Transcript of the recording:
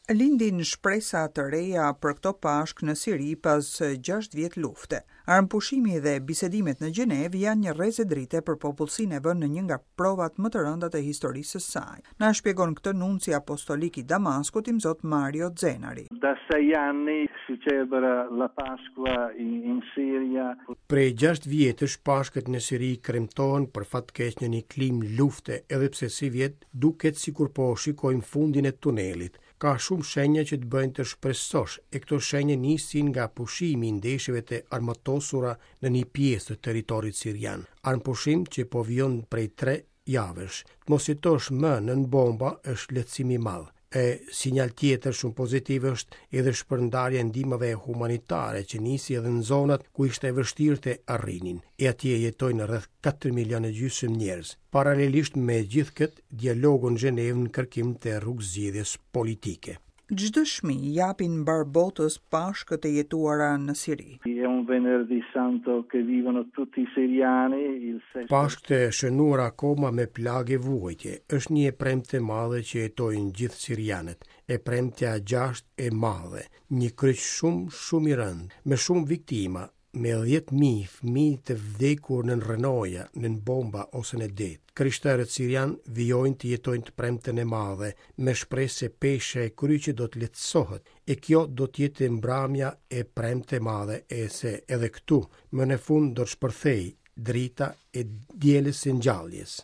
Lindin shpresa të reja për këto pashk në Siri pas 6 vjet lufte. Armëpushimi dhe bisedimet në Gjenev janë një rrezë drite për popullsinë e vënë në një nga provat më të rënda të historisë së saj. Na shpjegon këtë nunci apostolik i Damaskut, Imzot Mario Zenari. Da 6 anni si celebra la Pasqua in Siria. Prej 6 vjetësh pashkët në Siri kremtohen për fatkeq në një klim lufte, edhe pse si vjet duket sikur po shikojmë fundin e tunelit. Ka shumë shenja që të bëjnë të shpresosh, e këto shenja nisin nga pushimi i ndeshjeve të armatosura në një pjesë të territorit sirian. Armëpushim që po vjen prej 3 javësh. Të mos jetosh më nën bomba është lehtësim i madh. E sinjal tjetër shumë pozitiv është edhe shpërndarja e ndihmave humanitare që nisi edhe në zonat ku ishte e vështirë të arrinin. E atje jetojnë rreth 4 milionë gjysmë njerëz. Paralelisht me gjithë këtë, dialogu në Gjenevë në kërkim të rrugëzgjidhjes politike. Çdo fëmijë japin mbar botës pashkët e jetuara në Siri. È un venerdì santo che vivono tutti i siriani, il sesto. Pashkët e shënuar akoma me plagë vujtje është një e premte madhe që jetojnë gjithë sirianët. E premtja 6 e madhe, një kryq shumë i rënd, me shumë viktima, me 10.000 fëmijë të vdekur në rënoja, në bomba ose në det. Krishterët sirian vijojnë të jetojnë të premten e madhe, me shpresë se pesha e kryqit do të lehtësohet, e kjo do të jetë mbrëmja e premte madhe, e se edhe këtu, më në fund do të shpërthej drita e dielës së ngjalljes.